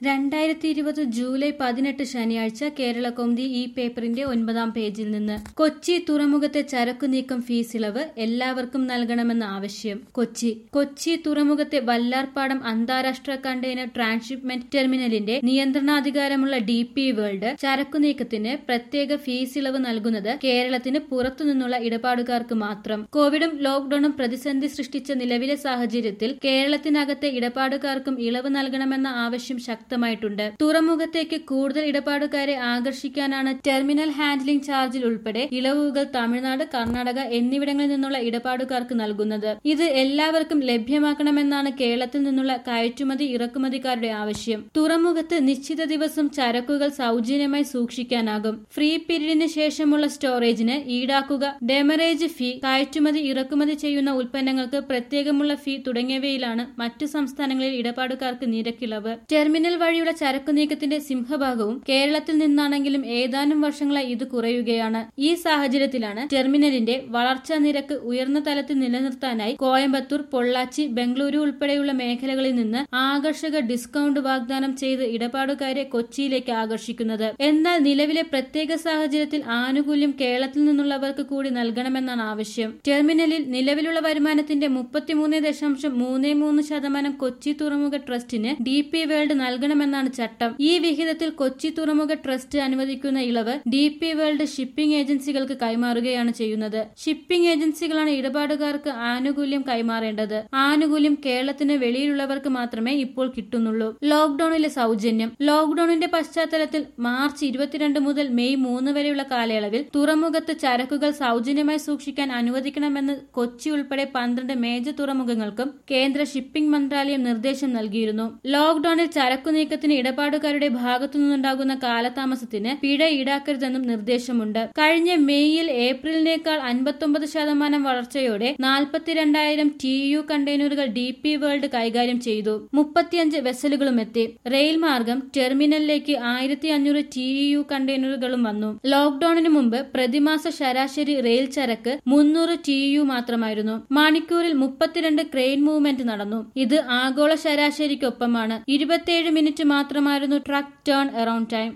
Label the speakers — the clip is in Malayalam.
Speaker 1: 2020 ജൂലൈ 18 ശനിയാഴ്ച കേരളകൗമുദി ഈ പേപ്പറിന്റെ 9-ാം പേജിൽ നിന്ന്. കൊച്ചി തുറമുഖത്തെ ചരക്കു നീക്കം ഫീസ് ഇളവ് എല്ലാവർക്കും നൽകണമെന്ന ആവശ്യം. കൊച്ചി തുറമുഖത്തെ വല്ലാർപാടം അന്താരാഷ്ട്ര കണ്ടെയ്നർ ട്രാൻസ്ഷിപ്മെന്റ് ടെർമിനലിന്റെ നിയന്ത്രണാധികാരമുള്ള DP വേൾഡ് ചരക്കു നീക്കത്തിന് പ്രത്യേക ഫീസ് ഇളവ് നൽകുന്നത് കേരളത്തിന് പുറത്തുനിന്നുള്ള ഇടപാടുകാർക്ക് മാത്രം. കോവിഡും ലോക്ഡൌണും പ്രതിസന്ധി സൃഷ്ടിച്ച നിലവിലെ സാഹചര്യത്തിൽ കേരളത്തിനകത്തെ ഇടപാടുകാർക്കും ഇളവ് നൽകണമെന്ന ആവശ്യം ശക്തമായിട്ടുണ്ട്. തുറമുഖത്തേക്ക് കൂടുതൽ ഇടപാടുകാരെ ആകർഷിക്കാനാണ് ടെർമിനൽ ഹാൻഡ്ലിംഗ് ചാർജിൽ ഉൾപ്പെടെ ഇളവുകൾ തമിഴ്നാട്, കർണാടക എന്നിവിടങ്ങളിൽ നിന്നുള്ള ഇടപാടുകാർക്ക് നൽകുന്നത്. ഇത് എല്ലാവർക്കും ലഭ്യമാക്കണമെന്നാണ് കേരളത്തിൽ നിന്നുള്ള കയറ്റുമതി ഇറക്കുമതിക്കാരുടെ ആവശ്യം. തുറമുഖത്ത് നിശ്ചിത ദിവസം ചരക്കുകൾ സൗജന്യമായി സൂക്ഷിക്കാനാകും. ഫ്രീ പീരീഡിന് ശേഷമുള്ള സ്റ്റോറേജിന് ഈടാക്കുക ഡെമറേജ് ഫീ, കയറ്റുമതി ഇറക്കുമതി ചെയ്യുന്ന ഉൽപ്പന്നങ്ങൾക്ക് പ്രത്യേകമുള്ള ഫീ തുടങ്ങിയവയിലാണ് മറ്റു സംസ്ഥാനങ്ങളിൽ ഇടപാടുകാർക്ക് നിരക്കിളവ്. ടെർമിനൽ വഴിയുള്ള ചരക്കു നീക്കത്തിന്റെ സിംഹഭാഗവും കേരളത്തിൽ നിന്നാണെങ്കിലും ഏതാനും വർഷങ്ങളായി ഇത് കുറയുകയാണ്. ഈ സാഹചര്യത്തിലാണ് ടെർമിനലിന്റെ വളർച്ചാ നിരക്ക് ഉയർന്ന തലത്തിൽ നിലനിർത്താനായി കോയമ്പത്തൂർ, പൊള്ളാച്ചി, ബംഗളൂരു ഉൾപ്പെടെയുള്ള മേഖലകളിൽ നിന്ന് ആകർഷക ഡിസ്കൌണ്ട് വാഗ്ദാനം ചെയ്ത് ഇടപാടുകാരെ കൊച്ചിയിലേക്ക് ആകർഷിക്കുന്നത്. എന്നാൽ നിലവിലെ പ്രത്യേക സാഹചര്യത്തിൽ ആനുകൂല്യം കേരളത്തിൽ നിന്നുള്ളവർക്ക് കൂടി നൽകണമെന്നാണ് ആവശ്യം. ടെർമിനലിൽ നിലവിലുള്ള വരുമാനത്തിന്റെ 33.33% കൊച്ചി തുറമുഖ ട്രസ്റ്റിന് DP വേൾഡ് നൽകണമെന്നാണ് ചട്ടം. ഈ വിഹിതത്തിൽ കൊച്ചി തുറമുഖ ട്രസ്റ്റ് അനുവദിക്കുന്ന ഇളവ് DP വേൾഡ് ഷിപ്പിംഗ് ഏജൻസികൾക്ക് കൈമാറുകയാണ് ചെയ്യുന്നത്. ഷിപ്പിംഗ് ഏജൻസികളാണ് ഇടപാടുകാർക്ക് ആനുകൂല്യം കൈമാറേണ്ടത്. ആനുകൂല്യം കേരളത്തിന് വെളിയിലുള്ളവർക്ക് മാത്രമേ ഇപ്പോൾ കിട്ടുന്നുള്ളൂ. ലോക്ഡൌണിലെ സൗജന്യം. ലോക്ഡൌണിന്റെ പശ്ചാത്തലത്തിൽ മാർച്ച് 22 മുതൽ മെയ് 3 വരെയുള്ള കാലയളവിൽ തുറമുഖത്ത് ചരക്കുകൾ സൗജന്യമായി സൂക്ഷിക്കാൻ അനുവദിക്കണമെന്ന് കൊച്ചി ഉൾപ്പെടെ 12 മേജർ തുറമുഖങ്ങൾക്കും കേന്ദ്ര ഷിപ്പിംഗ് മന്ത്രാലയം നിർദ്ദേശം നൽകിയിരുന്നു. ലോക്ഡൌണിൽ ചരക്കു നീക്കത്തിന് ഇടപാടുകാരുടെ ഭാഗത്തുനിന്നുണ്ടാകുന്ന കാലതാമസത്തിന് പിഴ ഈടാക്കരുതെന്നും നിർദ്ദേശമുണ്ട്. കഴിഞ്ഞ മെയ്യിൽ ഏപ്രിലിനേക്കാൾ 59% വളർച്ചയോടെ 42,000 TEU കണ്ടെയ്നറുകൾ DP വേൾഡ് കൈകാര്യം ചെയ്തു. 35 വെസലുകളും എത്തി. റെയിൽ മാർഗം ടെർമിനലിലേക്ക് 1,500 TEU കണ്ടെയ്നറുകളും വന്നു. ലോക്ഡൌണിന് മുമ്പ് പ്രതിമാസ ശരാശരി റെയിൽ ചരക്ക് 300 TEU മാത്രമായിരുന്നു. മണിക്കൂറിൽ 32 ക്രെയിൻ മൂവ്മെന്റ് നടന്നു. ഇത് ആഗോള ശരാശരിക്കൊപ്പമാണ്. 27 മിനിറ്റ് മാത്രമായിരുന്നു ട്രക്ക് ടേൺ അറൌണ്ട് ടൈം.